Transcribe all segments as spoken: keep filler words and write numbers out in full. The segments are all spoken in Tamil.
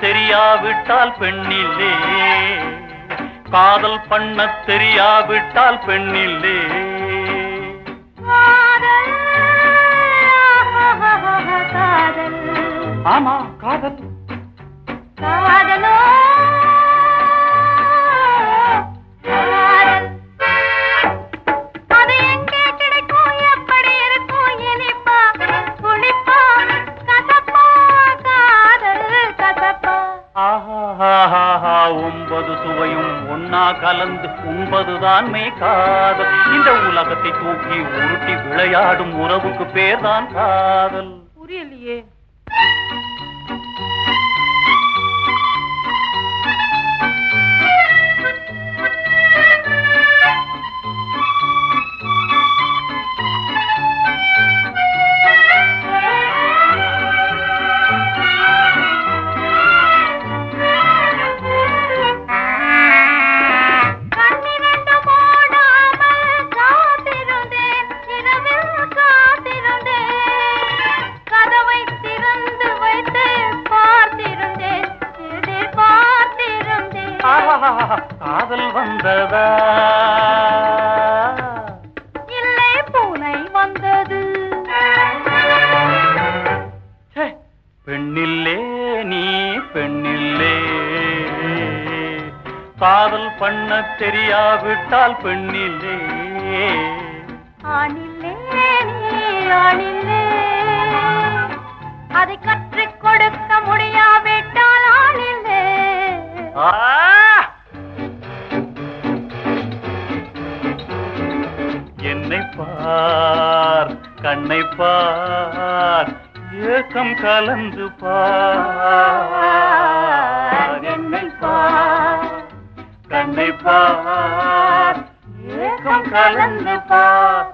தெரியாவிட்டால் பெண்ணில்லே, காதல் பண்ண தெரியாவிட்டால் பெண்ணில்லே. ஆமா காதல் காதலோ அது எங்கே கிடைக்கும், எப்படி இருக்கும், இனிப்பா புளிப்பா கசப்பா, காதல் கசப்பா. ஆஹா ஒன்பது சுவையும் ஒன்னா கலந்து உண்பதுதான் மே காதல். இந்த உலகத்தை தூக்கி உருட்டி விளையாடும் உறவுக்கு பேர்தான் காதல். புரியலையே. காதல் வந்ததா இல்லை பூனை வந்தது. பெண்ணில்லே நீ பெண்ணில்லே, காதல் பண்ண தெரியாவிட்டால் பெண்ணில்லே. ஆணில்லே நீ ஆணில்லே, அதை கற்றுக் கொடுக்க முடியாவிட்டால் ஆணில்லே. என்னை பார் கண்ணை பார், ஏக்கம் கலந்து பார். என்னை பார் கண்ணை பார், ஏக்கம் கலந்து பார்.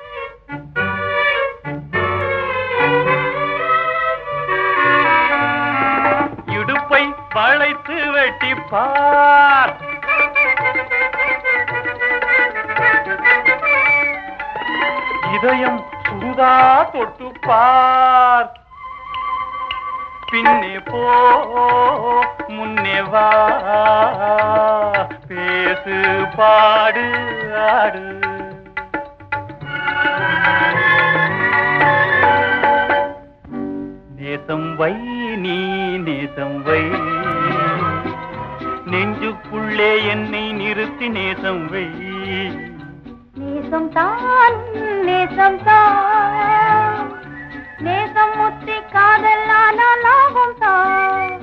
இடுப்பை வளைத்து வெட்டி பார், இதயம் சுடுதா தொட்டு பார். பின்னே போ முன்னே வா, பேசு பாடு ஆடு. நேசம் வை நீ நேசம் வை, நெஞ்சுக்குள்ளே என்னை நிறுத்தி நேசம் வை. நேசம் தான் நேசம் தான், நேசம் முத்தி காதல் ஆனால் லாபம் தான்.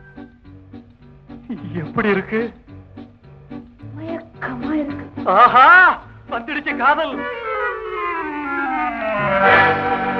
எப்படி இருக்கு? மயக்கமா இருக்கு. ஆஹா வந்துடுச்சு காதல்.